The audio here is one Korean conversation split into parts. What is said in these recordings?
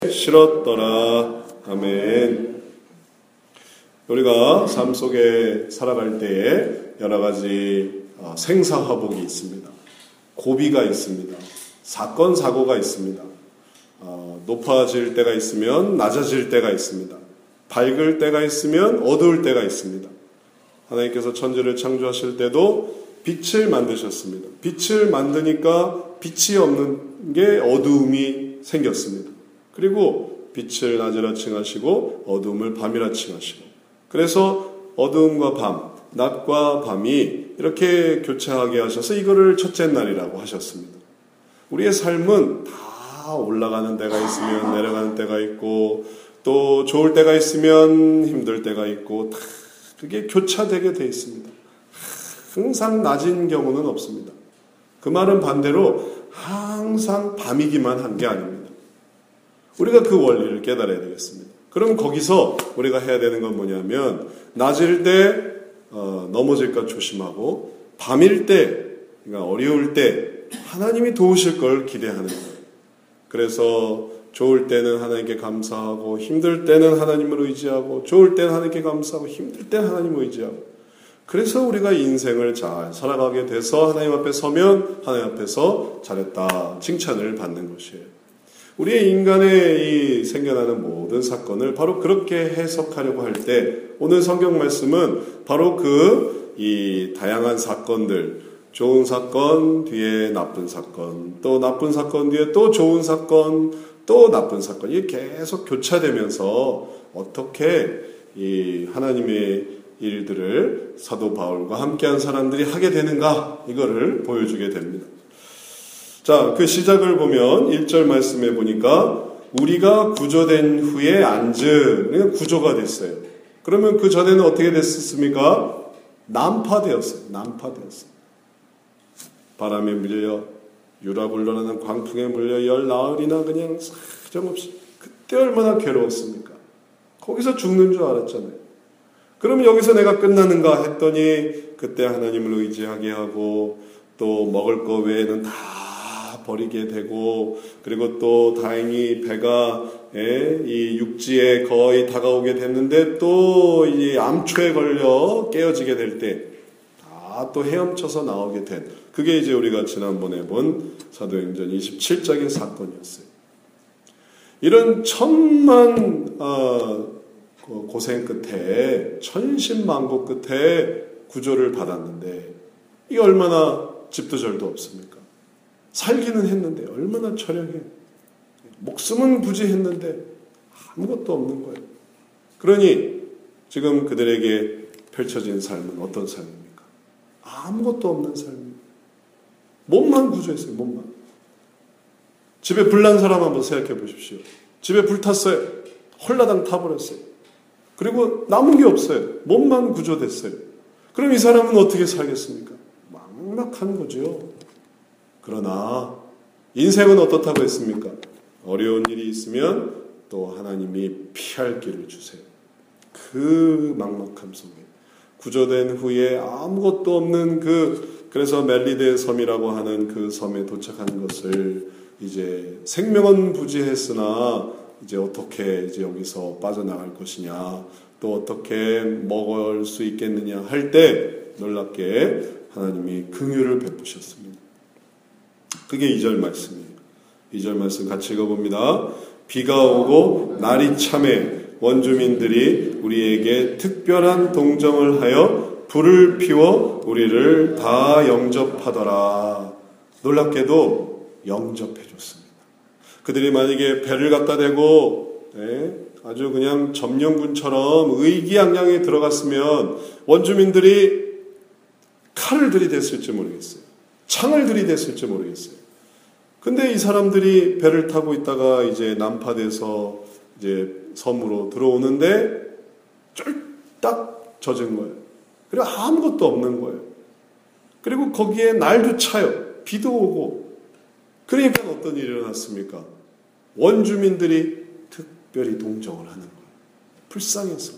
싫었더라. 아멘. 우리가 삶 속에 살아갈 때에 여러 가지 생사화복이 있습니다. 고비가 있습니다. 사건, 사고가 있습니다. 높아질 때가 있으면 낮아질 때가 있습니다. 밝을 때가 있으면 어두울 때가 있습니다. 하나님께서 천지를 창조하실 때도 빛을 만드셨습니다. 빛을 만드니까 빛이 없는 게 어두움이 생겼습니다. 그리고 빛을 낮이라 칭하시고 어두움을 밤이라 칭하시고, 그래서 어두움과 밤, 낮과 밤이 이렇게 교차하게 하셔서 이거를 첫째 날이라고 하셨습니다. 우리의 삶은 다 올라가는 때가 있으면 내려가는 때가 있고, 또 좋을 때가 있으면 힘들 때가 있고, 다 그게 교차되게 돼 있습니다. 항상 낮은 경우는 없습니다. 그 말은 반대로 항상 밤이기만 한 게 아닙니다. 우리가 그 원리를 깨달아야 되겠습니다. 그럼 거기서 우리가 해야 되는 건 뭐냐면, 낮일 때 넘어질까 조심하고, 밤일 때, 그러니까 어려울 때 하나님이 도우실 걸 기대하는 거예요. 그래서 좋을 때는 하나님께 감사하고, 힘들 때는 하나님을 의지하고, 좋을 때는 하나님께 감사하고, 힘들 때는 하나님을 의지하고, 그래서 우리가 인생을 잘 살아가게 돼서 하나님 앞에 서면 하나님 앞에서 잘했다 칭찬을 받는 것이에요. 우리의 인간의 이 생겨나는 모든 사건을 바로 그렇게 해석하려고 할 때, 오늘 성경 말씀은 바로 이 다양한 사건들, 좋은 사건 뒤에 나쁜 사건, 또 나쁜 사건 뒤에 또 좋은 사건, 또 나쁜 사건, 이게 계속 교차되면서 어떻게 이 하나님의 일들을 사도 바울과 함께한 사람들이 하게 되는가, 이거를 보여주게 됩니다. 자, 그 시작을 보면 1절 말씀에 보니까 우리가 구조된 후에 앉은, 구조가 됐어요. 그러면 그 전에는 어떻게 됐습니까? 난파되었어요. 바람에 밀려, 유라굴러라는 광풍에 물려 열 나흘이나 그냥 사정없이, 그때 얼마나 괴로웠습니까? 거기서 죽는 줄 알았잖아요. 그러면 여기서 내가 끝나는가 했더니 그때 하나님을 의지하게 하고, 또 먹을 거 외에는 다 버리게 되고, 그리고 또 다행히 배가 이 육지에 거의 다가오게 됐는데 또 이 암초에 걸려 깨어지게 될 때 다 또 헤엄쳐서 나오게 된, 그게 이제 우리가 지난번에 본 사도행전 27장의 사건이었어요. 이런 천만 고생 끝에, 천신만고 끝에 구조를 받았는데, 이게 얼마나 집도 절도 없습니까? 살기는 했는데 얼마나 처량해. 목숨은 부지했는데 아무것도 없는 거예요. 그러니 지금 그들에게 펼쳐진 삶은 어떤 삶입니까? 아무것도 없는 삶입니다. 몸만 구조했어요. 몸만. 집에 불난 사람 한번 생각해 보십시오. 집에 불 탔어요. 홀라당 타버렸어요. 그리고 남은 게 없어요. 몸만 구조됐어요. 그럼 이 사람은 어떻게 살겠습니까? 막막한 거죠. 그러나 인생은 어떻다고 했습니까? 어려운 일이 있으면 또 하나님이 피할 길을 주세요. 그 막막함 속에 구조된 후에 아무것도 없는 그래서 멜리데 섬이라고 하는 그 섬에 도착한 것을 이제 생명은 부지했으나 이제 어떻게 이제 여기서 빠져나갈 것이냐, 또 어떻게 먹을 수 있겠느냐 할 때 놀랍게 하나님이 긍휼을 베푸셨습니다. 그게 2절 말씀이에요. 2절 말씀 같이 읽어봅니다. 비가 오고 날이 참해 원주민들이 우리에게 특별한 동정을 하여 불을 피워 우리를 다 영접하더라. 놀랍게도 영접해 줬습니다. 그들이 만약에 배를 갖다 대고 아주 그냥 점령군처럼 의기양양에 들어갔으면 원주민들이 칼을 들이댔을지 모르겠어요. 창을 들이댔을지 모르겠어요. 근데 이 사람들이 배를 타고 있다가 이제 난파돼서 이제 섬으로 들어오는데 쫄딱 젖은 거예요. 그리고 아무것도 없는 거예요. 그리고 거기에 날도 차요. 비도 오고. 그러니까 어떤 일이 일어났습니까? 원주민들이 특별히 동정을 하는 거예요. 불쌍해서.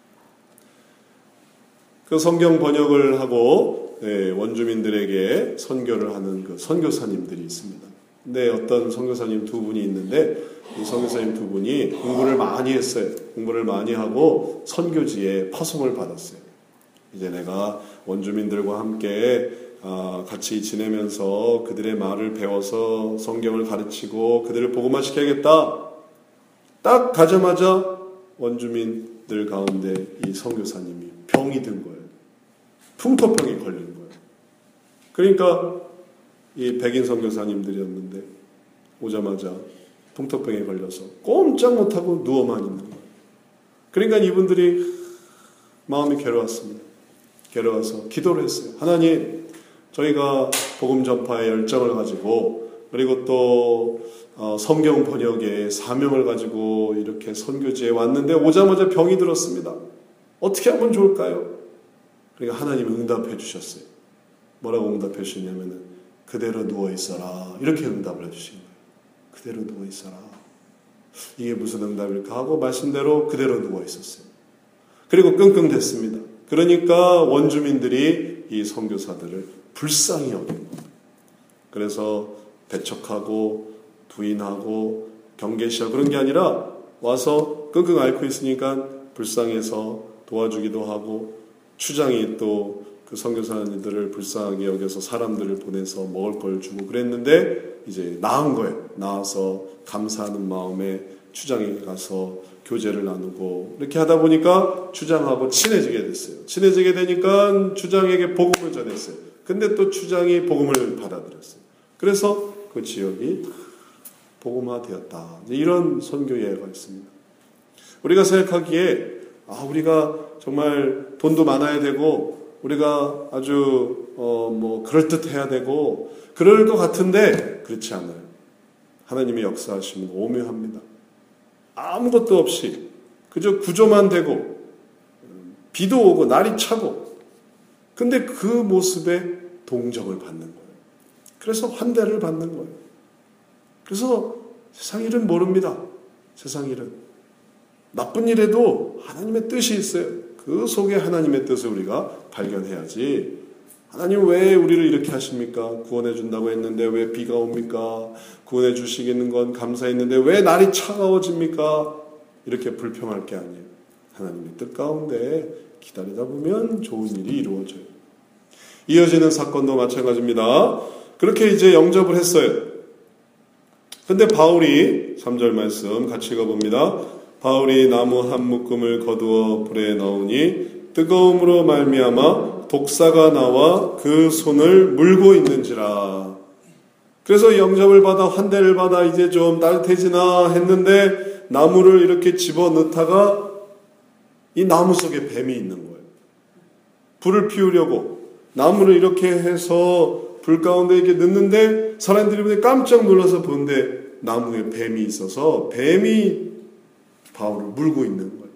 그 성경 번역을 하고 원주민들에게 선교를 하는 그 선교사님들이 있습니다. 근데 어떤 선교사님 두 분이 있는데 이 선교사님 두 분이 공부를 많이 했어요. 공부를 많이 하고 선교지에 파송을 받았어요. 이제 내가 원주민들과 함께 같이 지내면서 그들의 말을 배워서 성경을 가르치고 그들을 복음화시켜야겠다. 딱 가자마자 원주민들 가운데 이 선교사님이 병이 든 거예요. 풍토병이 걸린 거예요. 그러니까 이 백인 선교사님들이었는데 오자마자 풍토병에 걸려서 꼼짝 못하고 누워만 있는 거예요. 그러니까 이분들이 마음이 괴로웠습니다. 괴로워서 기도를 했어요. 하나님, 저희가 복음 전파의 열정을 가지고 그리고 또 성경 번역의 사명을 가지고 이렇게 선교지에 왔는데 오자마자 병이 들었습니다. 어떻게 하면 좋을까요? 그러니까 하나님은 응답해 주셨어요. 뭐라고 응답해 주셨냐면은 그대로 누워 있어라. 이렇게 응답을 해 주신 거예요. 그대로 누워 있어라. 이게 무슨 응답일까 하고 말씀대로 그대로 누워 있었어요. 그리고 끙끙댔습니다. 그러니까 원주민들이 이 선교사들을 불쌍히 여긴 겁니다. 그래서 배척하고 부인하고 경계시하고 그런 게 아니라 와서 끙끙 앓고 있으니까 불쌍해서 도와주기도 하고 추장이 또 그 선교사님들을 불쌍하게 여겨서 사람들을 보내서 먹을 걸 주고 그랬는데 이제 나은 거예요. 나아서 감사하는 마음에 추장에 가서 교제를 나누고 이렇게 하다 보니까 추장하고 친해지게 됐어요. 친해지게 되니까 추장에게 복음을 전했어요. 근데 또 추장이 복음을 받아들였어요. 그래서 그 지역이 복음화되었다. 이런 선교 예가 있습니다. 우리가 생각하기에 우리가 정말 돈도 많아야 되고 우리가 아주 그럴듯해야 되고 그럴 것 같은데 그렇지 않아요. 하나님의 역사하심은 오묘합니다. 아무것도 없이 그저 구조만 되고 비도 오고 날이 차고 근데 그 모습에 동정을 받는 거예요. 그래서 환대를 받는 거예요. 그래서 세상 일은 모릅니다. 세상 일은 나쁜 일에도 하나님의 뜻이 있어요. 그 속에 하나님의 뜻을 우리가 발견해야지. 하나님 왜 우리를 이렇게 하십니까? 구원해 준다고 했는데 왜 비가 옵니까? 구원해 주시겠는 건 감사했는데 왜 날이 차가워집니까? 이렇게 불평할 게 아니에요. 하나님의 뜻 가운데 기다리다 보면 좋은 일이 이루어져요. 이어지는 사건도 마찬가지입니다. 그렇게 이제 영접을 했어요. 근데 바울이 3절 말씀 같이 읽어봅니다. 바울이 나무 한 묶음을 거두어 불에 넣으니 뜨거움으로 말미암아 독사가 나와 그 손을 물고 있는지라. 그래서 영접을 받아 환대를 받아 이제 좀 따뜻해지나 했는데 나무를 이렇게 집어넣다가 이 나무 속에 뱀이 있는 거예요. 불을 피우려고 나무를 이렇게 해서 불 가운데 이렇게 넣는데 사람들이 깜짝 놀라서 보는데 나무에 뱀이 있어서 뱀이 바울을 물고 있는 거예요.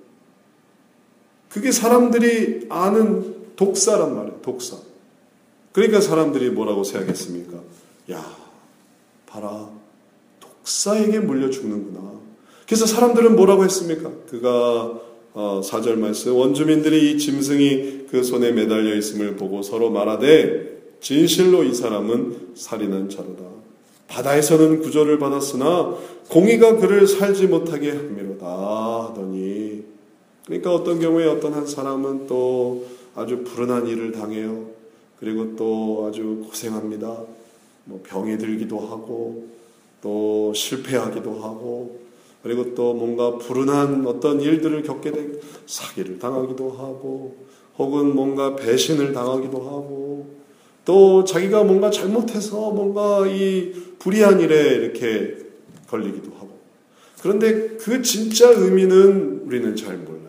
그게 사람들이 아는 독사란 말이에요. 독사. 그러니까 사람들이 뭐라고 생각했습니까? 야, 봐라. 독사에게 물려 죽는구나. 그래서 사람들은 뭐라고 했습니까? 그가 4절 말씀 원주민들이 이 짐승이 그 손에 매달려 있음을 보고 서로 말하되 진실로 이 사람은 살인한 자로다. 바다에서는 구조를 받았으나 공의가 그를 살지 못하게 함이로다 하더니 그러니까 어떤 경우에 어떤 한 사람은 또 아주 불운한 일을 당해요. 그리고 또 아주 고생합니다. 병에 들기도 하고 또 실패하기도 하고 그리고 또 뭔가 불운한 어떤 일들을 겪게 되고 사기를 당하기도 하고 혹은 뭔가 배신을 당하기도 하고 또 자기가 뭔가 잘못해서 뭔가 이 불의한 일에 이렇게 걸리기도 하고 그런데 그 진짜 의미는 우리는 잘 몰라요.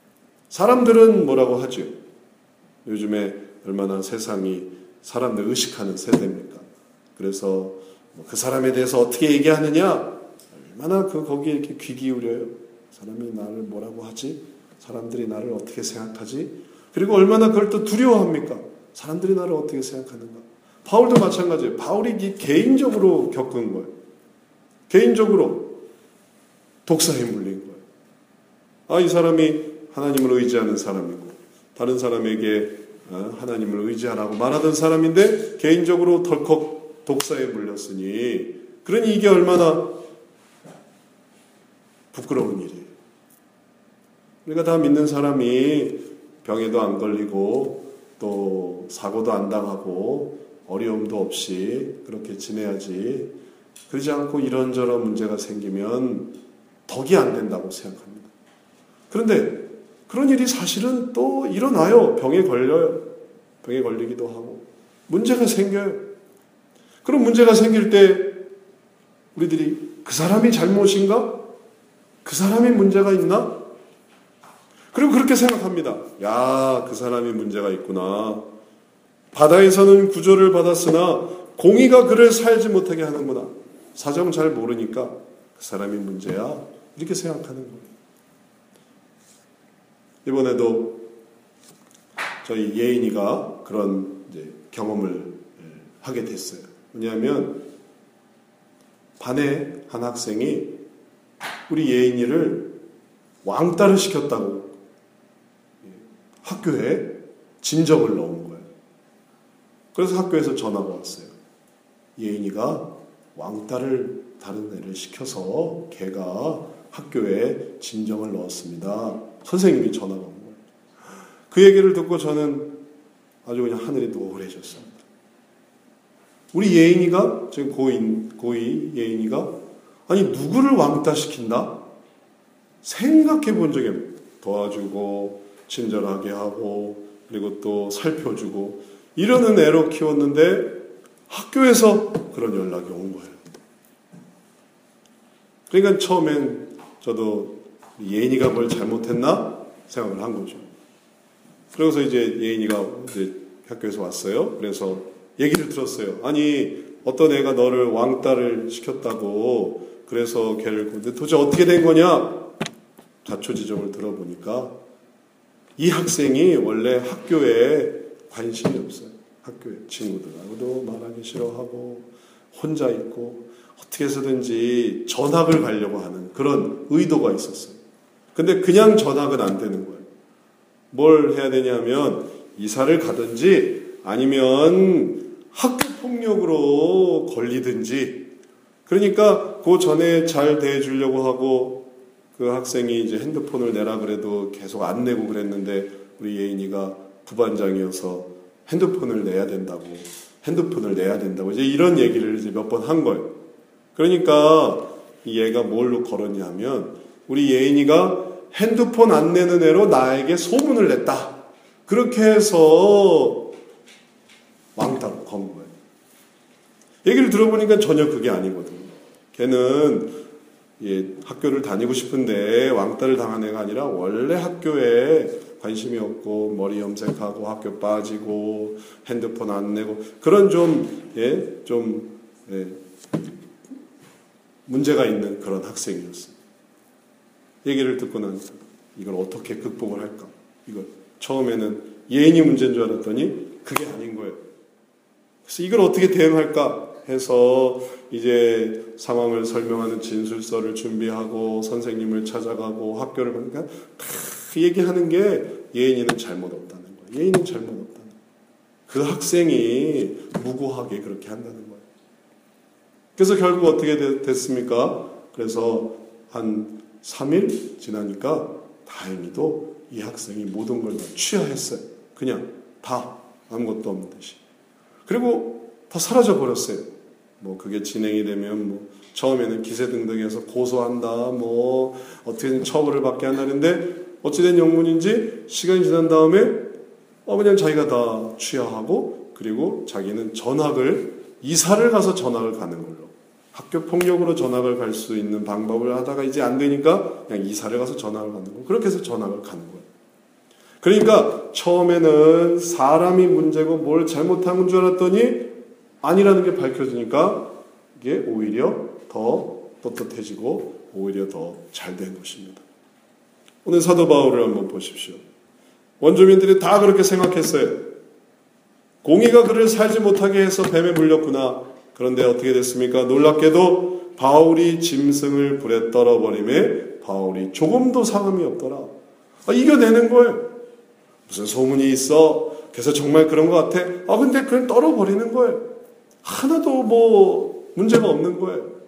사람들은 뭐라고 하죠? 요즘에 얼마나 세상이 사람들 의식하는 세대입니까? 그래서 그 사람에 대해서 어떻게 얘기하느냐? 얼마나 거기에 이렇게 귀 기울여요. 사람이 나를 뭐라고 하지? 사람들이 나를 어떻게 생각하지? 그리고 얼마나 그걸 또 두려워합니까? 사람들이 나를 어떻게 생각하는가? 바울도 마찬가지예요. 바울이 개인적으로 겪은 거예요. 개인적으로 독사에 물린 거예요. 이 사람이 하나님을 의지하는 사람이고 다른 사람에게 하나님을 의지하라고 말하던 사람인데 개인적으로 덜컥 독사에 물렸으니 그러니 이게 얼마나 부끄러운 일이에요. 우리가 다 믿는 사람이 병에도 안 걸리고 또 사고도 안 당하고 어려움도 없이 그렇게 지내야지, 그러지 않고 이런저런 문제가 생기면 덕이 안 된다고 생각합니다. 그런데 그런 일이 사실은 또 일어나요. 병에 걸려요. 병에 걸리기도 하고 문제가 생겨요. 그런 문제가 생길 때 우리들이 그 사람이 잘못인가? 그 사람이 문제가 있나? 그리고 그렇게 생각합니다. 야, 그 사람이 문제가 있구나. 바다에서는 구조를 받았으나 공의가 그를 살지 못하게 하는구나. 사정 잘 모르니까 그 사람이 문제야. 이렇게 생각하는 거예요. 이번에도 저희 예인이가 그런 이제 경험을 하게 됐어요. 왜냐하면 반에 한 학생이 우리 예인이를 왕따를 시켰다고 학교에 진정을 넣은 거예요. 그래서 학교에서 전화가 왔어요. 예인이가 왕따를 다른 애를 시켜서 걔가 학교에 진정을 넣었습니다. 선생님이 전화가 온 거예요. 그 얘기를 듣고 저는 아주 그냥 하늘이 노래졌습니다. 우리 예인이가, 지금 고2 예인이가, 아니, 누구를 왕따시킨다? 생각해 본 적이 없어요. 도와주고, 친절하게 하고, 그리고 또 살펴주고, 이러는 애로 키웠는데 학교에서 그런 연락이 온 거예요. 그러니까 처음엔 저도 예인이가 뭘 잘못했나 생각을 한 거죠. 그래서 이제 예인이가 이제 학교에서 왔어요. 그래서 얘기를 들었어요. 아니, 어떤 애가 너를 왕따를 시켰다고, 그래서 걔를, 근데 도대체 어떻게 된 거냐? 자초지종을 들어보니까 이 학생이 원래 학교에 관심이 없어요. 학교에 친구들하고도 말하기 싫어하고 혼자 있고 어떻게 해서든지 전학을 가려고 하는 그런 의도가 있었어요. 근데 그냥 전학은 안 되는 거예요. 뭘 해야 되냐면 이사를 가든지 아니면 학교 폭력으로 걸리든지. 그러니까 그 전에 잘 대해주려고 하고 그 학생이 이제 핸드폰을 내라 그래도 계속 안 내고 그랬는데 우리 예인이가 부반장이어서 핸드폰을 내야 된다고 이제 이런 얘기를 이제 몇 번 한 거예요. 그러니까 얘가 뭘로 걸었냐면 우리 예인이가 핸드폰 안 내는 애로 나에게 소문을 냈다. 그렇게 해서 왕따로 건 거예요. 얘기를 들어보니까 전혀 그게 아니거든요. 걔는 학교를 다니고 싶은데 왕따를 당한 애가 아니라 원래 학교에 관심이 없고 머리 염색하고 학교 빠지고 핸드폰 안 내고 그런 좀 문제가 있는 그런 학생이었어요. 얘기를 듣고 나서 이걸 어떻게 극복을 할까? 이걸 처음에는 예인이 문제인 줄 알았더니 그게 아닌 거예요. 그래서 이걸 어떻게 대응할까 해서 이제 상황을 설명하는 진술서를 준비하고 선생님을 찾아가고 학교를 보니까 다 얘기하는 게 예인이는 잘못 없다는 거예요. 예인은 잘못 없다는 거예요. 그 학생이 무고하게 그렇게 한다는 거예요. 그래서 결국 어떻게 됐습니까? 그래서 한 3일 지나니까 다행히도 이 학생이 모든 걸 다 취하했어요. 그냥 다 아무것도 없는 듯이. 그리고 다 사라져 버렸어요. 뭐 그게 진행이 되면 뭐 처음에는 기세등등해서 고소한다, 뭐 어떻게든 처벌을 받게 한다는데 어찌된 영문인지 시간이 지난 다음에 그냥 자기가 다 취하하고 그리고 자기는 이사를 가서 전학을 가는 걸로. 학교 폭력으로 전학을 갈 수 있는 방법을 하다가 이제 안 되니까 그냥 이사를 가서 전학을 가는 거. 그렇게 해서 전학을 가는 거예요. 그러니까 처음에는 사람이 문제고 뭘 잘못한 줄 알았더니 아니라는 게 밝혀지니까 이게 오히려 더 떳떳해지고 오히려 더 잘 된 것입니다. 오늘 사도 바울을 한번 보십시오. 원주민들이 다 그렇게 생각했어요. 공의가 그를 살지 못하게 해서 뱀에 물렸구나. 그런데 어떻게 됐습니까? 놀랍게도 바울이 짐승을 불에 떨어버림에 바울이 조금도 상함이 없더라. 이겨내는 거예요. 무슨 소문이 있어? 그래서 정말 그런 것 같아? 근데 그걸 떨어버리는 거예요. 하나도 뭐 문제가 없는 거예요.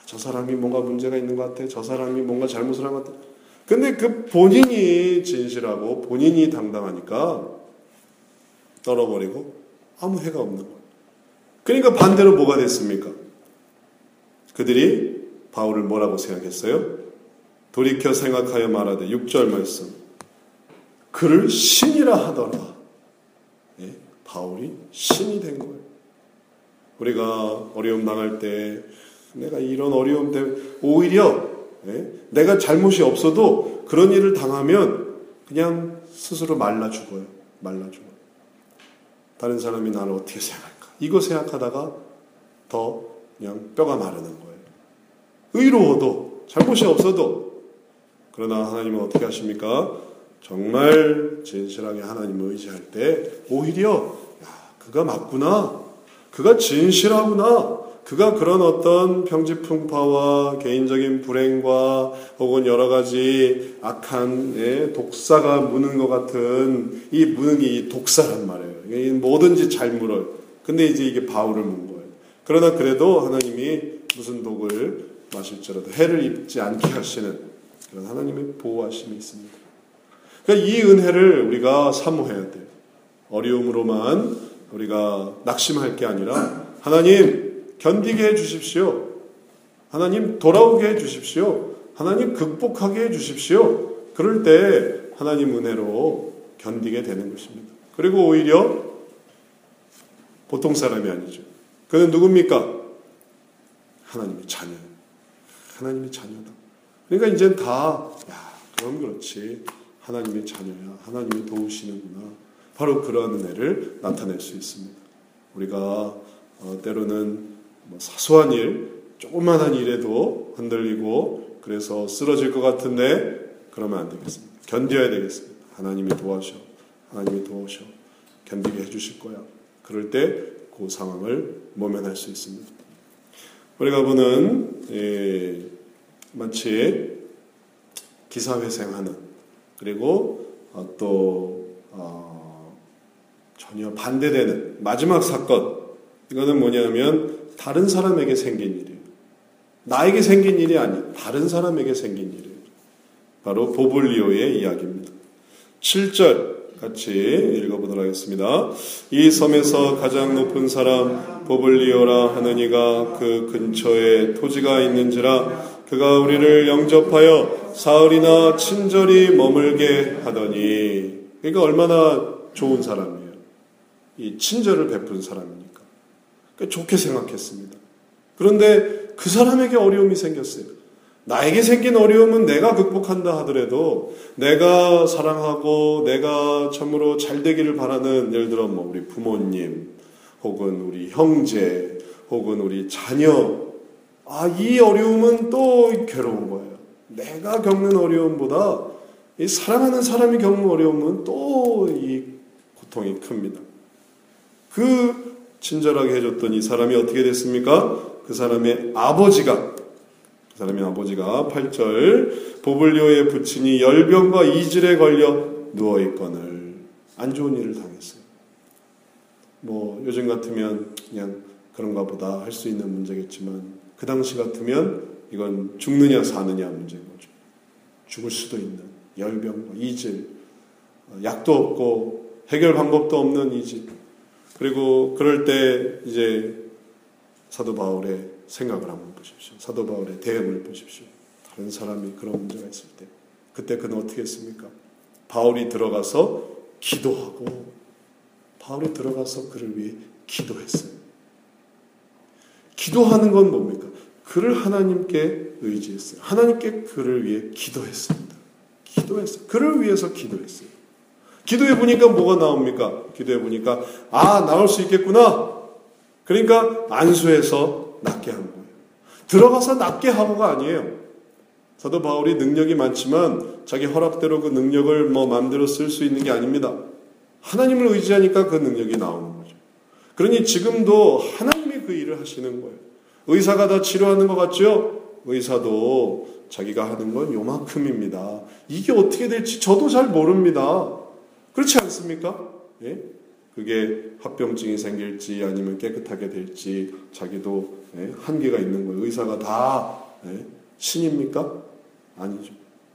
저 사람이 뭔가 문제가 있는 것 같아. 저 사람이 뭔가 잘못을 한 것 같아. 근데 그 본인이 진실하고 본인이 당당하니까 떨어버리고 아무 해가 없는 거예요. 그러니까 반대로 뭐가 됐습니까? 그들이 바울을 뭐라고 생각했어요? 돌이켜 생각하여 말하되 6절 말씀. 그를 신이라 하더라. 예? 바울이 신이 된 거예요. 우리가 어려움 당할 때 내가 이런 어려움 때문에 오히려 내가 잘못이 없어도 그런 일을 당하면 그냥 스스로 말라 죽어요. 말라 죽어요. 다른 사람이 나를 어떻게 생각할까? 이거 생각하다가 더 그냥 뼈가 마르는 거예요. 의로워도 잘못이 없어도. 그러나 하나님은 어떻게 하십니까? 정말 진실하게 하나님을 의지할 때 오히려 그가 맞구나. 그가 진실하구나. 그가 그런 어떤 평지풍파와 개인적인 불행과 혹은 여러 가지 악한 독사가 무는 것 같은 이 무는 게 이 독사란 말이에요. 뭐든지 잘 물어요. 근데 이제 이게 바울을 문 거예요. 그러나 그래도 하나님이 무슨 독을 마실지라도 해를 입지 않게 하시는 그런 하나님의 보호하심이 있습니다. 그러니까 이 은혜를 우리가 사모해야 돼요. 어려움으로만 우리가 낙심할 게 아니라 하나님 견디게 해 주십시오. 하나님 돌아오게 해 주십시오. 하나님 극복하게 해 주십시오. 그럴 때 하나님 은혜로 견디게 되는 것입니다. 그리고 오히려 보통 사람이 아니죠. 그는 누굽니까? 하나님의 자녀예요. 하나님의 자녀다. 그러니까 이제는 다 그럼 그렇지. 하나님의 자녀야. 하나님이 도우시는구나. 바로 그러한 은혜를 나타낼 수 있습니다. 우리가 때로는 사소한 일, 조그만한 일에도 흔들리고 그래서 쓰러질 것 같은데 그러면 안 되겠습니다. 견뎌야 되겠습니다. 하나님이 도와셔. 하나님이 도우셔. 견디게 해주실 거야. 그럴 때 그 상황을 모면할 수 있습니다. 우리가 보는 마치 기사회생하는 그리고 또 전혀 반대되는 마지막 사건, 이거는 뭐냐면 다른 사람에게 생긴 일이에요. 나에게 생긴 일이 아니에요. 다른 사람에게 생긴 일이에요. 바로 보블리오의 이야기입니다. 7절 같이 읽어보도록 하겠습니다. 이 섬에서 가장 높은 사람 보블리오라 하는 이가 그 근처에 토지가 있는지라 그가 우리를 영접하여 사흘이나 친절히 머물게 하더니. 그러니까 얼마나 좋은 사람이에요. 이 친절을 베푼 사람이니까. 그러니까 좋게 생각했습니다. 그런데 그 사람에게 어려움이 생겼어요. 나에게 생긴 어려움은 내가 극복한다 하더라도 내가 사랑하고 내가 참으로 잘 되기를 바라는, 예를 들어 우리 부모님 혹은 우리 형제 혹은 우리 자녀, 이 어려움은 또 괴로운 거예요. 내가 겪는 어려움보다 이 사랑하는 사람이 겪는 어려움은 또 이 고통이 큽니다. 그 친절하게 해줬던 이 사람이 어떻게 됐습니까? 그 사람의 아버지가 8절 보블리오의 부친이 열병과 이질에 걸려 누워있거늘. 안 좋은 일을 당했어요. 요즘 같으면 그냥 그런가 보다 할 수 있는 문제겠지만 그 당시 같으면 이건 죽느냐 사느냐 문제인 거죠. 죽을 수도 있는 열병과 이질, 약도 없고 해결 방법도 없는 이질. 그리고 그럴 때 이제 사도 바울의 생각을 한번 보십시오. 사도 바울의 대응을 보십시오. 다른 사람이 그런 문제가 있을 때 그때 그는 어떻게 했습니까? 바울이 들어가서 기도하고 바울이 들어가서 그를 위해 기도했어요. 기도하는 건 뭡니까? 그를 하나님께 의지했어요. 하나님께 그를 위해 기도했습니다. 기도했어요. 그를 위해서 기도했어요. 기도해 보니까 뭐가 나옵니까? 기도해 보니까 나올 수 있겠구나. 그러니까 안수해서 낫게 한 거예요. 들어가서 낫게 하고가 아니에요. 사도 바울이 능력이 많지만 자기 허락대로 그 능력을 마음대로 쓸 수 있는 게 아닙니다. 하나님을 의지하니까 그 능력이 나오는 거죠. 그러니 지금도 하나님이 그 일을 하시는 거예요. 의사가 다 치료하는 것 같죠? 의사도 자기가 하는 건 요만큼입니다. 이게 어떻게 될지 저도 잘 모릅니다. 그렇지 않습니까? 예? 그게 합병증이 생길지 아니면 깨끗하게 될지 자기도 한계가 있는 거예요. 의사가 다 신입니까? 아니죠.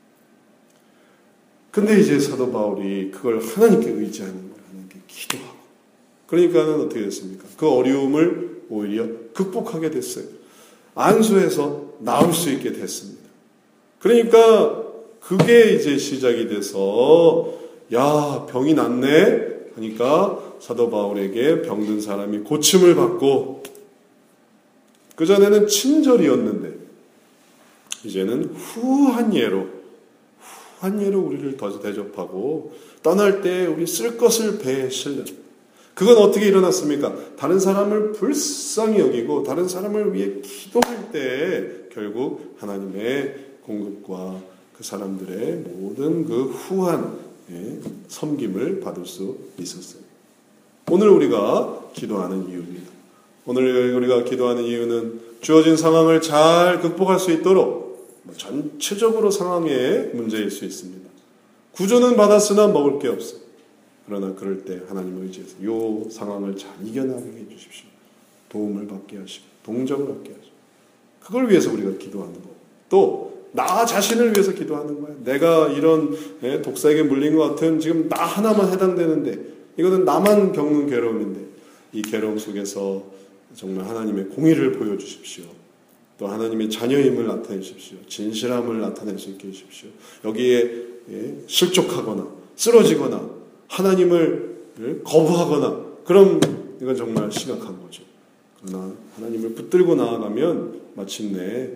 근데 이제 사도 바울이 그걸 하나님께 의지하는 거예요. 하나님께 기도하고. 그러니까는 어떻게 됐습니까? 그 어려움을 오히려 극복하게 됐어요. 안수해서 나올 수 있게 됐습니다. 그러니까 그게 이제 시작이 돼서 야, 병이 낫네 하니까 사도 바울에게 병든 사람이 고침을 받고, 그전에는 친절이었는데 이제는 후한 예로 우리를 더 대접하고, 떠날 때 우리 쓸 것을 배에 실는, 그건 어떻게 일어났습니까? 다른 사람을 불쌍히 여기고 다른 사람을 위해 기도할 때 결국 하나님의 공급과 그 사람들의 모든 그 후한 섬김을 받을 수 있었어요. 오늘 우리가 기도하는 이유입니다. 오늘 우리가 기도하는 이유는 주어진 상황을 잘 극복할 수 있도록, 전체적으로 상황의 문제일 수 있습니다. 구조는 받았으나 먹을 게 없어요. 그러나 그럴 때 하나님을 의지해서 이 상황을 잘 이겨나가게 해주십시오. 도움을 받게 하시고 동정을 얻게 하시고, 그걸 위해서 우리가 기도하는 거고, 또 나 자신을 위해서 기도하는 거예요. 내가 이런 독사에게 물린 것 같은 지금 나 하나만 해당되는데, 이거는 나만 겪는 괴로움인데, 이 괴로움 속에서 정말 하나님의 공의를 보여주십시오. 또 하나님의 자녀임을 나타내십시오. 진실함을 나타낼 수 있게 해주십시오. 여기에 실족하거나 쓰러지거나 하나님을 거부하거나, 그럼 이건 정말 심각한 거죠. 그러나 하나님을 붙들고 나아가면 마침내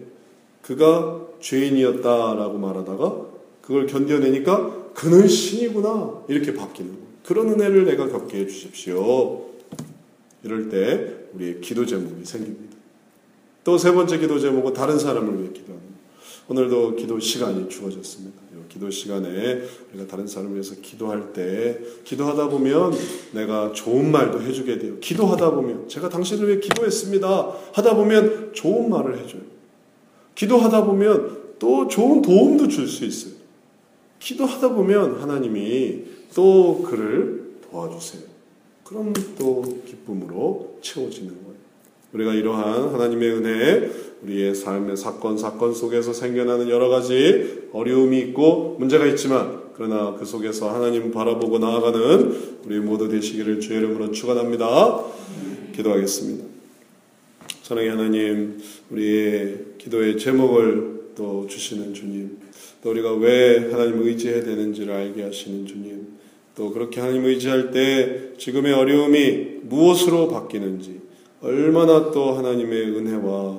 그가 죄인이었다라고 말하다가 그걸 견뎌내니까 그는 신이구나 이렇게 바뀌는 거예요. 그런 은혜를 내가 겪게 해주십시오. 이럴 때 우리의 기도 제목이 생깁니다. 또 세 번째 기도 제목은 다른 사람을 위해 기도하는 거예요. 오늘도 기도 시간이 주어졌습니다. 이 기도 시간에 우리가 다른 사람을 위해서 기도할 때, 기도하다 보면 내가 좋은 말도 해주게 돼요. 기도하다 보면 제가 당신을 위해 기도했습니다 하다 보면 좋은 말을 해줘요. 기도하다 보면 또 좋은 도움도 줄 수 있어요. 기도하다 보면 하나님이 또 그를 도와주세요. 그럼 또 기쁨으로 채워지는 거예요. 우리가 이러한 하나님의 은혜, 우리의 삶의 사건 속에서 생겨나는 여러 가지 어려움이 있고 문제가 있지만, 그러나 그 속에서 하나님 바라보고 나아가는 우리 모두 되시기를 주의 이름으로 축원합니다. 기도하겠습니다. 사랑의 하나님, 우리의 기도의 제목을 또 주시는 주님, 또 우리가 왜 하나님을 의지해야 되는지를 알게 하시는 주님, 또 그렇게 하나님을 의지할 때 지금의 어려움이 무엇으로 바뀌는지, 얼마나 또 하나님의 은혜와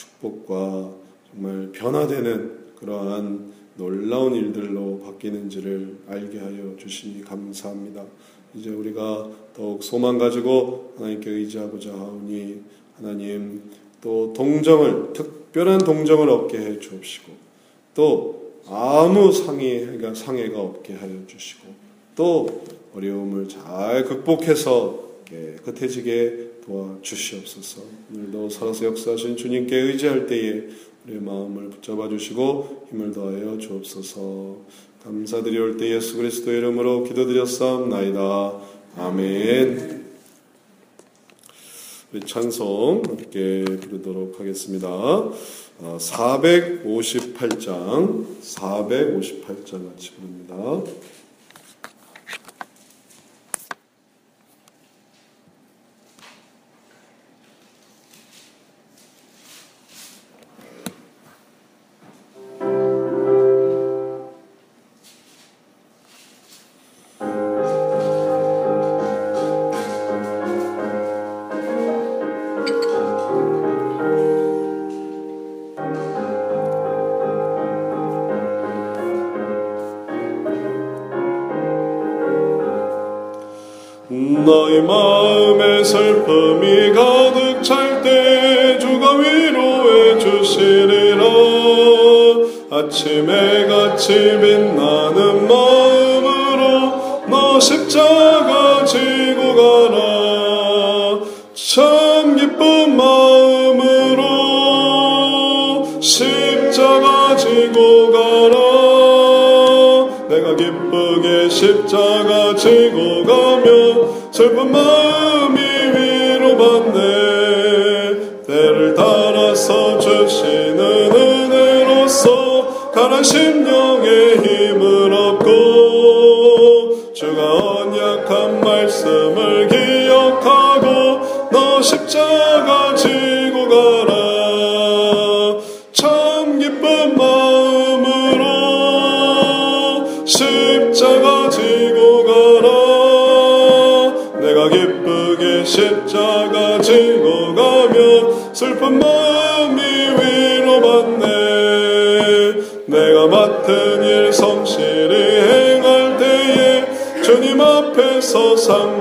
축복과 정말 변화되는 그러한 놀라운 일들로 바뀌는지를 알게 하여 주시니 감사합니다. 이제 우리가 더욱 소망 가지고 하나님께 의지하고자 하오니, 하나님 또 특별한 동정을 얻게 해 주옵시고, 또 아무 상해가 없게 하여 주시고, 또 어려움을 잘 극복해서 깨끗해지게 도와주시옵소서. 오늘도 살아서 역사하신 주님께 의지할 때에 우리의 마음을 붙잡아 주시고 힘을 더하여 주옵소서. 감사드리올 때 예수 그리스도의 이름으로 기도드렸사옵나이다. 아멘. 우리 찬송 함께 부르도록 하겠습니다. 458장 같이 부릅니다. 너희 마음에 슬픔이 가득 찰 때 주가 위로해 주시리라. 아침에 같이 빛나는 마음으로 너 십자가 지고 가라. 참 기쁜 마음으로 십자가 지고 가라. 내가 기쁘게 십자가 지고 가면 슬픈 마음이 위로받네. 때를 다 심령의 힘을 얻고 주가 언약한 말씀을 기억하고 너 십자가 지고 가라. 참 기쁜 마음으로 십자가 지고 가라. 내가 기쁘게 십자가 지고 가면 슬픈 마음이 위로받네. 내가 맡은 일 성실히 행할 때에 주님 앞에서 상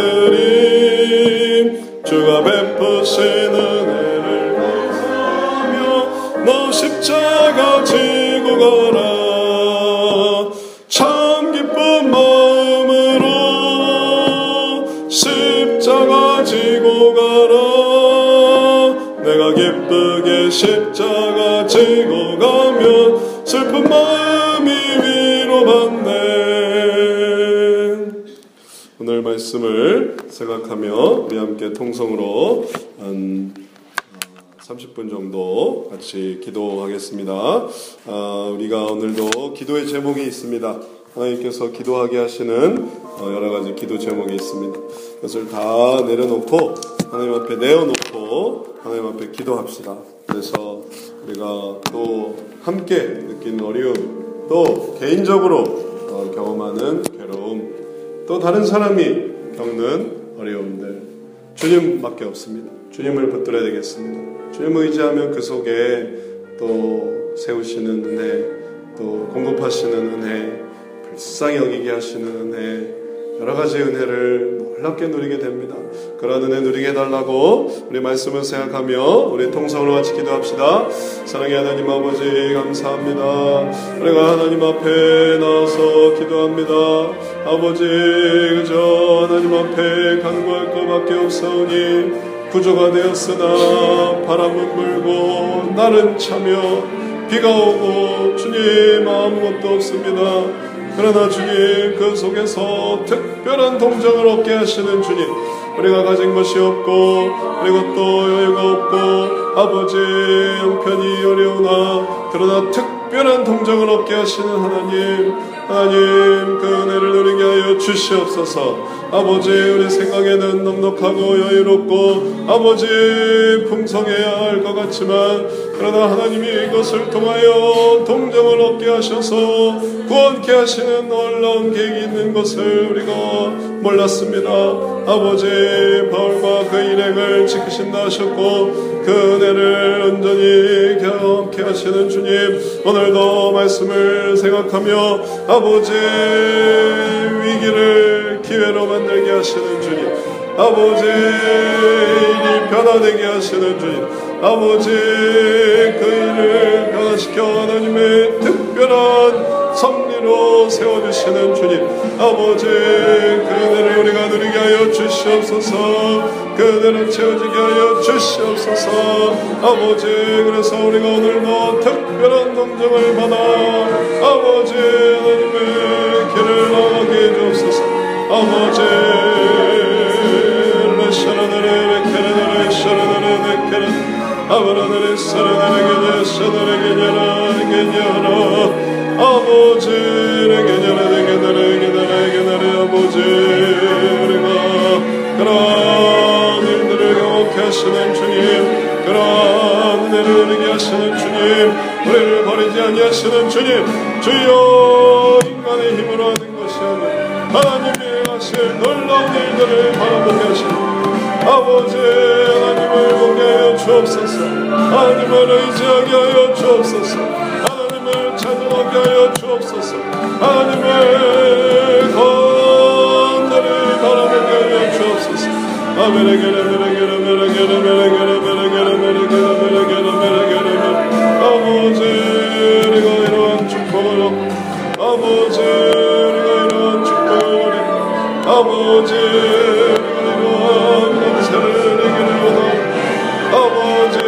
받으리. 주가 베푸신 은혜를 감사하며 너 십자가 지고 가라. 참 기쁜 마음으로 십자가 지고 가라. 내가 기쁘게 십자가 지고 가면 슬픈 마음이 위로받네. 오늘 말씀을 생각하며 우리 함께 통성으로 한 30분 정도 같이 기도하겠습니다. 우리가 오늘도 기도의 제목이 있습니다. 하나님께서 기도하게 하시는 여러 가지 기도 제목이 있습니다. 그것을 다 내려놓고 하나님 앞에 내어놓고 하나님 앞에 기도합시다. 그래서 우리가 또 함께 느끼는 어려움, 또 개인적으로 경험하는 괴로움, 또 다른 사람이 겪는 어려움들, 주님밖에 없습니다. 주님을 붙들어야 되겠습니다. 주님을 의지하면 그 속에 또 세우시는 은혜, 또 공급하시는 은혜, 불쌍히 여기게 하시는 은혜, 여러 가지 은혜를 놀랍게 누리게 됩니다. 그런 은혜 누리게 해달라고 우리 말씀을 생각하며 우리 통성으로 같이 기도합시다. 사랑의 하나님 아버지 감사합니다. 우리가 하나님 앞에 나와서 기도합니다. 아버지 그저 하나님 앞에 간구할 것밖에 없사오니 구조가 되었으나 바람은 불고 날은 차며 비가 오고 주님 아무것도 없습니다. 그러나 주님 그 속에서 특별한 동정을 얻게 하시는 주님, 우리가 가진 것이 없고 그리고 또 여유가 없고 아버지 형편이 어려우나 그러나 특별한 동정을 얻게 하시는 하나님, 하나님 그 은혜를 누리게 하여 주시옵소서. 아버지 우리 생각에는 넉넉하고 여유롭고 아버지 풍성해야 할 것 같지만 그러나 하나님이 이것을 통하여 동정을 얻게 하셔서 구원케 하시는 놀라운 계획이 있는 것을 우리가 몰랐습니다. 아버지 바울과 그 일행을 지키신다 하셨고 그 은혜를 온전히 경험케 하시는 주님, 오늘도 말씀을 생각하며 아버지 위기를 기회로 만들게 하시는 주님, 아버지 일이 변화되게 하시는 주님, 아버지 그 일을 변화시켜 하나님의 특별한 섭리로 세워주시는 주님, 아버지 그 은혜를 우리가 누리게 하여 주시옵소서. 그 은혜를 채워지게 하여 주시옵소서. 아버지 그래서 우리가 오늘도 특별한 동정을 받아 아버지 하나님의 길을 나가게 해주옵소서. 아버지 레샤라나레 케라나레 샤라나레 케라 아브라나레 사라나레 게냐샤나레 게냐라 게냐라 아버지 내게나라 아버지 우리가 그런 일들을 경험케 하시는 주님, 그런 은혜를 누리게 하시는 주님, 우리를 버리지 아니하시는 주님, 주여 인간의 힘으로 하는 것이 아니라 하나님이 하실 놀라운 일들을 바라보게 하시는 아버지 하나님을 보게 하여 주옵소서. 하나님을 의지하게 하여 주옵소서. 하나님을 찬양하게 하여 주옵소서. 하나님의 건너를 바라보게 하여 주옵소서. 아버지 우리가 이러한 축복을 얻고 아버지 우리가 이러한 축복을 얻고 아버지 우리가 이러한 권세를 내기를 원하고 아버지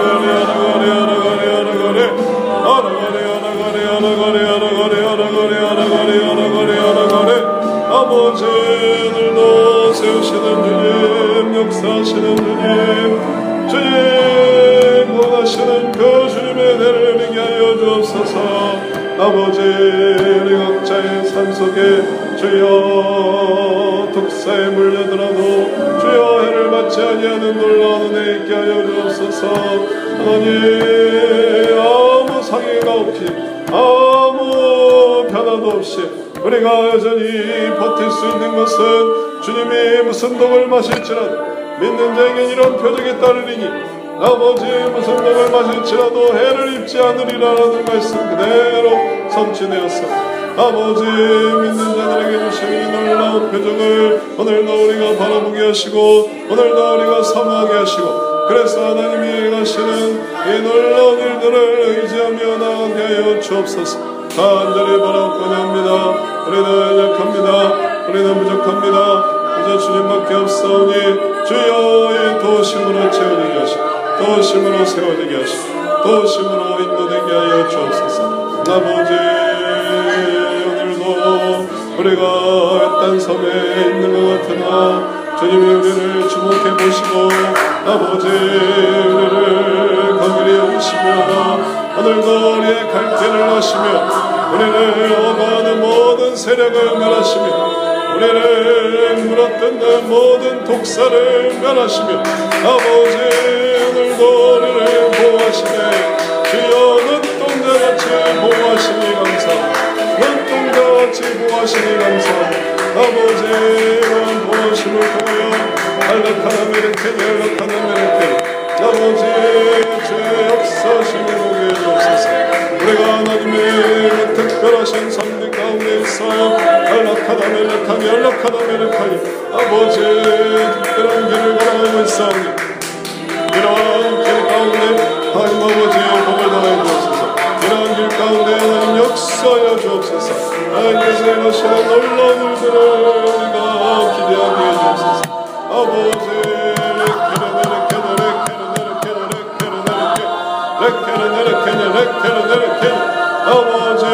아라가리 아버지 오늘도 세우시는 주님, 역사하시는 주님, 주님 원하시는 그 주님의 은혜를 믿게 하여 주옵소서. 아버지 우리 각자의 삶 속에 주여 독사에 물려들어도 주여 해를 받지 아니하는 놀라운 은혜 있게 하여 주옵소서. 하나님 아무 상해가 없이 아무 변화도 없이 우리가 여전히 버틸 수 있는 것은 주님이 무슨 독을 마실지라도 믿는 자에겐 이런 표적이 따르리니 아버지 무슨 독을 마실지라도 해를 입지 않으리라라는 말씀 그대로 성취되었습니다. 아버지 믿는 자들에게 주신 이 놀라운 표적을 오늘도 우리가 바라보게 하시고 오늘도 우리가 사모하게 하시고 그래서 하나님이 하시는 이 놀라운 일들을 의지하며 나아가게 하여 주옵소서. 간절히 바라옵곤 합니다. 우리는 약합니다. 우리는 부족합니다. 그저 주님밖에 없사오니 주여의 도심으로 채워지게 하시고 도심으로 세워지게 하시고 도심으로 인도되게 하여 주옵소서. 아버지 오늘도 우리가 딴 섬에 있는 것 같으나 주님이 우리를 주목해 보시고 아버지 우리를 긍휼히 여기시며 오늘도 우리의 갈 길을 하시며 우리를 오가는 모든 세력을 멸하시며 우리를 물어뜯는 모든 독사를 멸하시며 아버지 오늘도 우리를 보호하시네 주여 눈동자같이 보호하시니 감사합니다. 눈동자같이 보호하시니 감사합니다. 아버지 이런 보호심을 통하여 안락하나 메르케니 안락하나 메르케니 아버지 주의 역사심을 보게 해주옵소서. 우리가 하나님의 특별하신 섭리 가운데 있어 안락하나 메르카니 안락하나 메르카니 아버지 특별한 길을 걸어가고 있사오니 이러한 길 가운데 하나님 아버지의 복을 더하여 주옵소서. 이러한 길 가운데 하나님 역사하여 주옵소서. 하나님께서 이러시는 놀라운 일들을 우리가 기대하게 해주옵소서. 아버지 아버지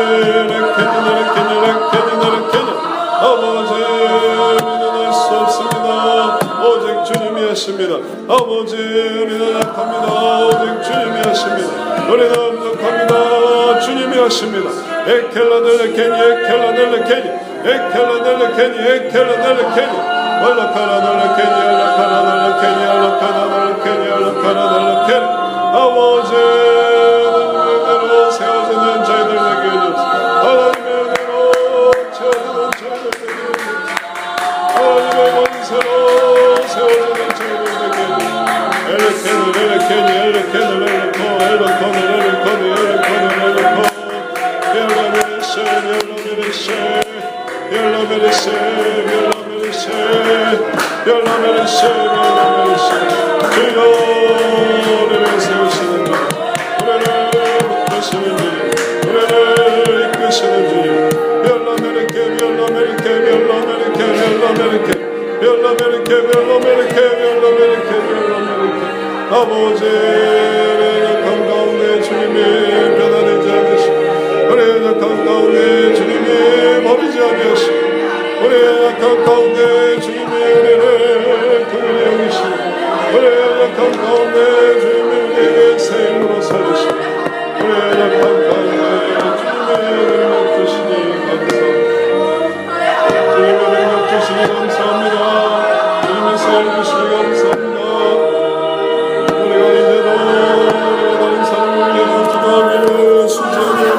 아버지 우리는 할 수 없습니다. 오직 주님이 하십니다. 아버지 우리는 약합니다. 오직 주님이 하십니다. 우리는 부족합니다. 주님이 하십니다. 에켈라델레케니 에켈라델레케니 에켈라델레케니 에켈라델레케니 알라카라델레케니 알라카라델레케니 알라카라델레케니 알라카라델레케니 아버지 하나님의 세워지는 자들 되게 해주옵소서. 하나님의 은혜로 채워지는 자들 되게 해주옵소서. 하나님의 권세로 세워지는 자들 되게 해주옵소서. 엘레케니 엘레케니 엘레케니 엘레코 엘레코니 엘레코니 엘레코니 엘레코 벨라메레셰 벨라메레셰 벨라메레셰 벨라메레셰 벨라메레셰 벨라메레셰 주여 우리를 세우시는 주 우리를 붙드시는 주 우리를 이끄시는 주 벨라메레케 벨라메레케 벨라메레케 벨라메레케 벨라메레케 벨라메레케 벨라메레케 벨라메레케 아버지 우리의 약한 가운데 주님이 변화되지 않으시고 우리의 약한 가운데 주님이 버리지 않으시고 우리의 약한 가운데 주님이 우리를 긍휼히 여기시고 우리의 약한 가운데 주님이 우리에게 새 힘으로 살리시고 우리의 약한 가운데 주님의 능력 주시니 감사합니다. 주님의 능력 주시니 감사합니다. 주님의 새 힘 주시니 감사합니다. 우리가 이제도 우리가 다른 사람을 위해 기도하기를 순전히